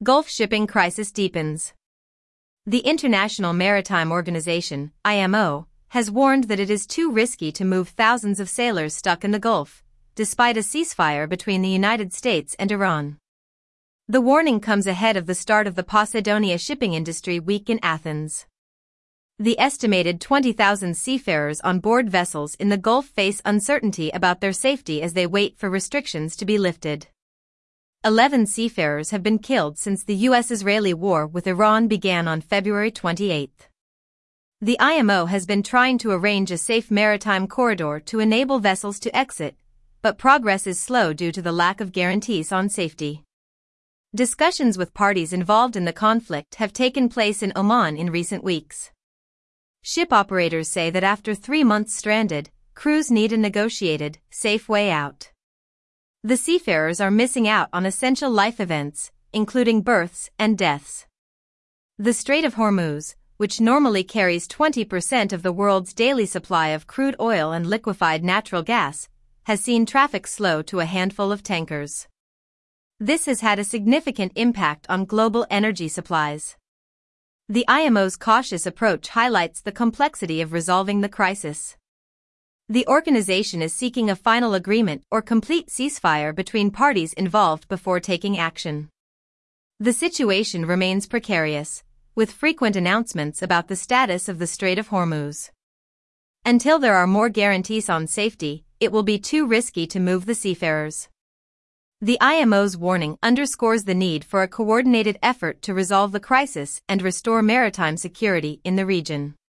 Gulf shipping crisis deepens. The International Maritime Organization, IMO, has warned that it is too risky to move thousands of sailors stuck in the Gulf, despite a ceasefire between the United States and Iran. The warning comes ahead of the start of the Posidonia Shipping Industry Week in Athens. The estimated 20,000 seafarers on board vessels in the Gulf face uncertainty about their safety as they wait for restrictions to be lifted. 11 seafarers have been killed since the U.S.-Israeli war with Iran began on February 28. The IMO has been trying to arrange a safe maritime corridor to enable vessels to exit, but progress is slow due to the lack of guarantees on safety. Discussions with parties involved in the conflict have taken place in Oman in recent weeks. Ship operators say that after 3 months stranded, crews need a negotiated, safe way out. The seafarers are missing out on essential life events, including births and deaths. The Strait of Hormuz, which normally carries 20% of the world's daily supply of crude oil and liquefied natural gas, has seen traffic slow to a handful of tankers. This has had a significant impact on global energy supplies. The IMO's cautious approach highlights the complexity of resolving the crisis. The organization is seeking a final agreement or complete ceasefire between parties involved before taking action. The situation remains precarious, with frequent announcements about the status of the Strait of Hormuz. Until there are more guarantees on safety, it will be too risky to move the seafarers. The IMO's warning underscores the need for a coordinated effort to resolve the crisis and restore maritime security in the region.